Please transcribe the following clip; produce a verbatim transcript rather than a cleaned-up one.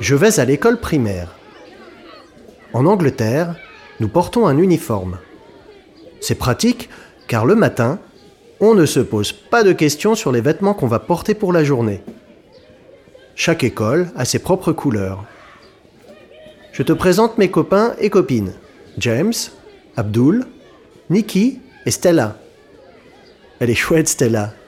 Je vais à l'école primaire. En Angleterre, nous portons un uniforme. C'est pratique car le matin, on ne se pose pas de questions sur les vêtements qu'on va porter pour la journée. Chaque école a ses propres couleurs. Je te présente mes copains et copines. James, Abdul, Nikki et Stella. Elle est chouette, Stella.